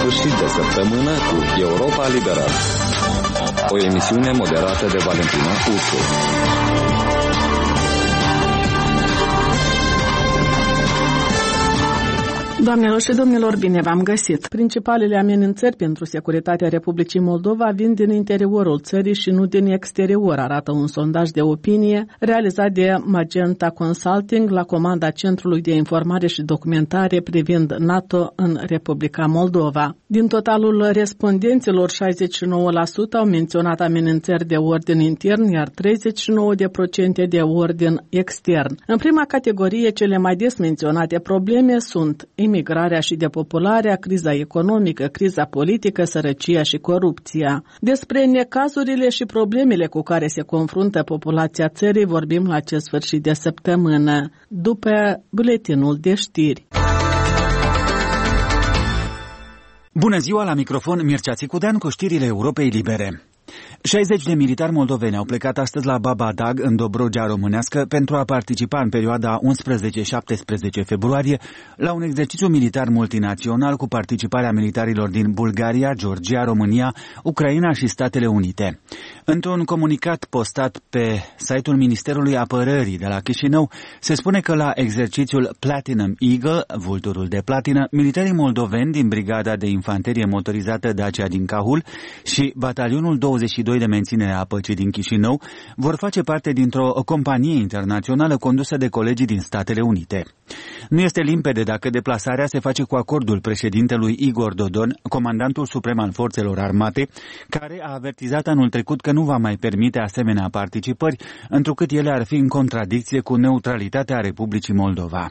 sfârșit de săptămână cu Europa Liberă, o emisiune moderată de Valentina Ursu. Doamnelor și domnilor, bine v-am găsit! Principalele amenințări pentru securitatea Republicii Moldova vin din interiorul țării și nu din exterior, arată un sondaj de opinie realizat de Magenta Consulting la comanda Centrului de Informare și Documentare privind NATO în Republica Moldova. Din totalul respondenților, 69% au menționat amenințări de ordin intern, iar 39% de ordin extern. În prima categorie, cele mai des menționate probleme sunt imigrarea și depopularea, criza economică, criza politică, sărăcia și corupția. Despre necazurile și problemele cu care se confruntă populația țării vorbim la acest sfârșit de săptămână, după buletinul de știri. Bună ziua, la microfon Mircea Țicudean cu știrile Europei Libere. 60 de militari moldoveni au plecat astăzi la Babadag, în Dobrogea românească, pentru a participa în perioada 11-17 februarie la un exercițiu militar multinațional cu participarea militarilor din Bulgaria, Georgia, România, Ucraina și Statele Unite. Într-un comunicat postat pe site-ul Ministerului Apărării de la Chișinău, se spune că la exercițiul Platinum Eagle, vulturul de platină, militarii moldoveni din Brigada de Infanterie Motorizată Dacia din Cahul și Batalionul 22 de menținere a păcii din Chișinău vor face parte dintr-o companie internațională condusă de colegii din Statele Unite. Nu este limpede dacă deplasarea se face cu acordul președintelui Igor Dodon, comandantul suprem al forțelor armate, care a avertizat anul trecut că nu va mai permite asemenea participări, întrucât ele ar fi în contradicție cu neutralitatea Republicii Moldova.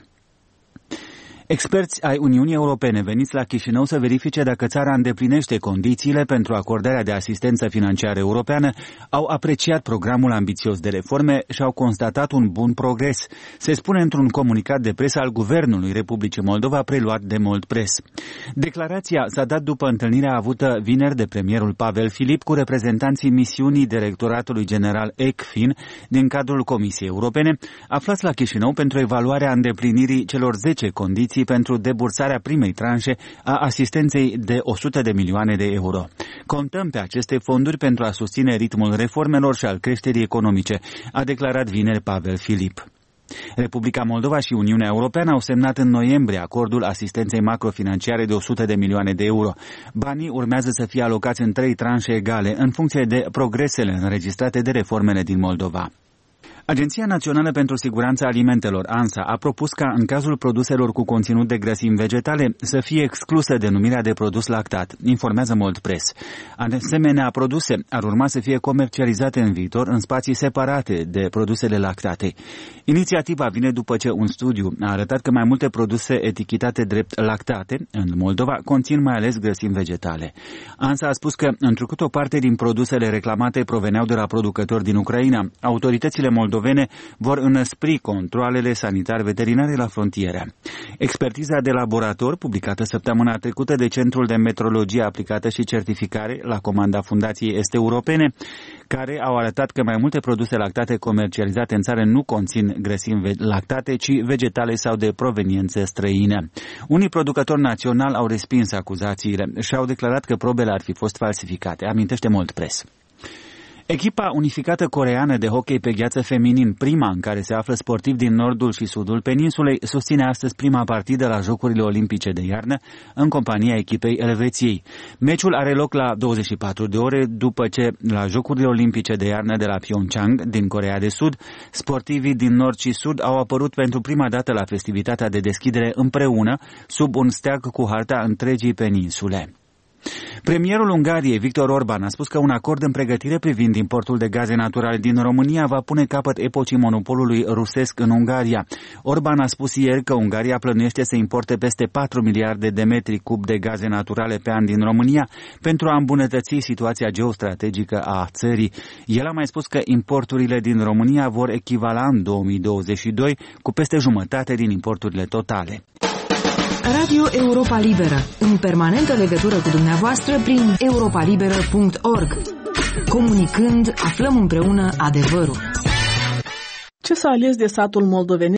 Experți ai Uniunii Europene veniți la Chișinău să verifice dacă țara îndeplinește condițiile pentru acordarea de asistență financiară europeană au apreciat programul ambițios de reforme și au constatat un bun progres, se spune într-un comunicat de presă al Guvernului Republicii Moldova preluat de Mold Press. Declarația s-a dat după întâlnirea avută vineri de premierul Pavel Filip cu reprezentanții misiunii Directoratului General ECFIN din cadrul Comisiei Europene, aflați la Chișinău pentru evaluarea îndeplinirii celor 10 condiții pentru debursarea primei tranșe a asistenței de 100 de milioane de euro. Contăm pe aceste fonduri pentru a susține ritmul reformelor și al creșterii economice, a declarat vineri Pavel Filip. Republica Moldova și Uniunea Europeană au semnat în noiembrie acordul asistenței macrofinanciare de 100 de milioane de euro. Banii urmează să fie alocați în 3 tranșe egale, în funcție de progresele înregistrate de reformele din Moldova. Agenția Națională pentru Siguranța Alimentelor, ANSA, a propus ca în cazul produselor cu conținut de grăsimi vegetale să fie exclusă denumirea de produs lactat, informează Mold Press. Asemenea, produse ar urma să fie comercializate în viitor în spații separate de produsele lactate. Inițiativa vine după ce un studiu a arătat că mai multe produse etichetate drept lactate în Moldova conțin mai ales grăsimi vegetale. ANSA a spus că, întrucât o parte din produsele reclamate proveneau de la producători din Ucraina, autoritățile moldovene vor înăspri controalele sanitar-veterinare la frontieră. Expertiza de laborator, publicată săptămâna trecută de Centrul de Metrologie Aplicată și Certificare la comanda Fundației Est Europene, care au arătat că mai multe produse lactate comercializate în țară nu conțin grăsimi lactate, ci vegetale sau de proveniență străină. Unii producători naționali au respins acuzațiile și au declarat că probele ar fi fost falsificate, amintește Mold Press. Echipa unificată coreeană de hockey pe gheață feminin, prima în care se află sportivi din nordul și sudul peninsulei, susține astăzi prima partidă la Jocurile Olimpice de iarnă în compania echipei Elveției. Meciul are loc la 24 de ore după ce la Jocurile Olimpice de iarnă de la Pyeongchang din Coreea de Sud, sportivii din nord și sud au apărut pentru prima dată la festivitatea de deschidere împreună sub un steag cu harta întregii peninsule. Premierul Ungariei, Viktor Orban, a spus că un acord în pregătire privind importul de gaze naturale din România va pune capăt epocii monopolului rusesc în Ungaria. Orban a spus ieri că Ungaria plănuiește să importe peste 4 miliarde de metri cub de gaze naturale pe an din România pentru a îmbunătăți situația geostrategică a țării. El a mai spus că importurile din România vor echivala în 2022 cu peste jumătate din importurile totale. Radio Europa Liberă, în permanentă legătură cu dumneavoastră prin europalibera.org. Comunicând, aflăm împreună adevărul. Ce s-a ales de satul moldovenesc